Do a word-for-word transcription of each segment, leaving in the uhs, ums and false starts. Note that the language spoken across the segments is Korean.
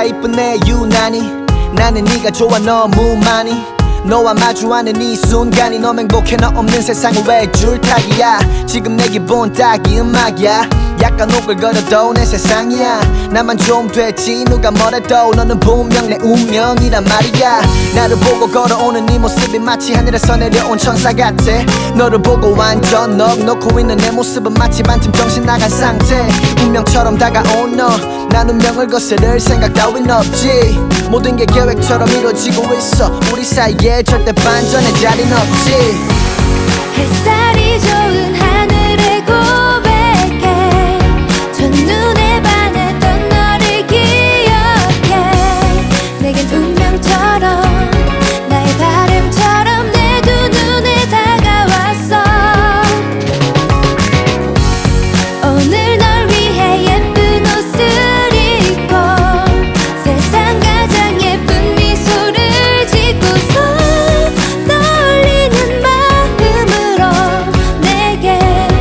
이쁘네 유난히 나는 네가 좋아 너무 많이 너와 마주하는 이 순간이 너무 행복해 너 없는 세상은 왜 줄타기야 지금 내 기분 딱이 음악이야 약간 오글거려도 내 세상이야 나만 좀 됐지 누가 뭐래도 너는 분명 내 운명이란 말이야 나를 보고 걸어오는 네 모습이 마치 하늘에서 내려온 천사 같아 너를 보고 완전 넋 놓고 있는 내 모습은 마치 반쯤 정신 나간 상태 운명처럼 다가온 너 난 운명을 거스를 생각 따윈 없지 모든 게 계획처럼 이루어지고 있어 우리 사이에 절대 반전의 자리는 없지 햇살이 좋은 하늘에 고백해 첫눈에 반했던 너를 기억해 내겐 운명처럼 나의 바람처럼 내 두 눈에 다가왔어 오늘 널 위해 예쁜 옷을 입고 세상 가장 예쁜 미소를 짓고서 떨리는 마음으로 내게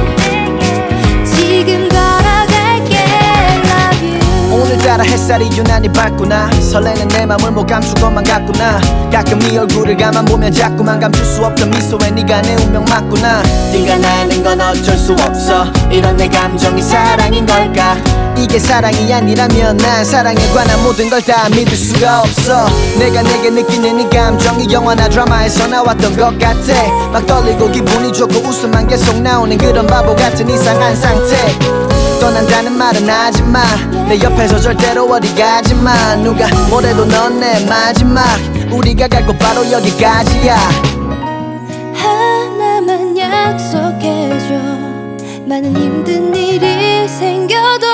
지금 걸어갈게 Love you 오늘따라 햇살이 유난히 밝구나 설레는 내 맘을 못 감출 것만 같구나 가끔 네 얼굴을 가만 보면 자꾸만 감출 수 없던 미소에 네가 내 운명 맞구나 네가 나는 건 어쩔 수 없어 이런 내 감정이 사랑인 걸까 이게 사랑이 아니라면 난 사랑에 관한 모든 걸 다 믿을 수가 없어 내가 내게 느끼는 이 감정이 영화나 드라마에서 나왔던 것 같아 막 떨리고 기분이 좋고 웃음만 계속 나오는 그런 바보 같은 이상한 상태 떠난다는 말은 하지마 내 옆에서 절대로 어디 가지마 누가 뭐래도 넌 내 마지막 우리가 갈 곳 바로 여기까지야 하나만 약속해줘 많은 힘든 일이 생겨도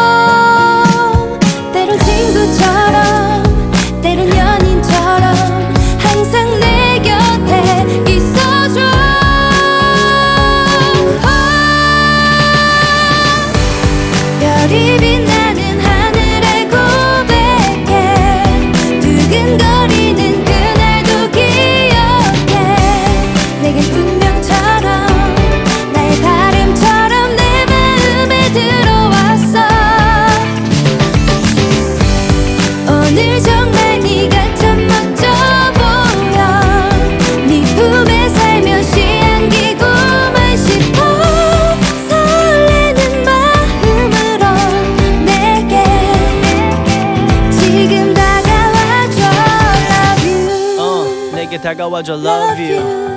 때론 친구처럼 때론 연인처럼 항상 내 곁에 있어줘 별이 빛나는 하늘에 고백해 두근거리는 그날도 기억해 내겐 운명처럼 나의 바람처럼 내 마음에 들어왔어 오늘 정말 네가 참 멋져 보여 네 품에 살며시 안기고만 싶어 설레는 마음으로 내게 지금 다가와줘 Love you 어, 내게 다가와줘 Love you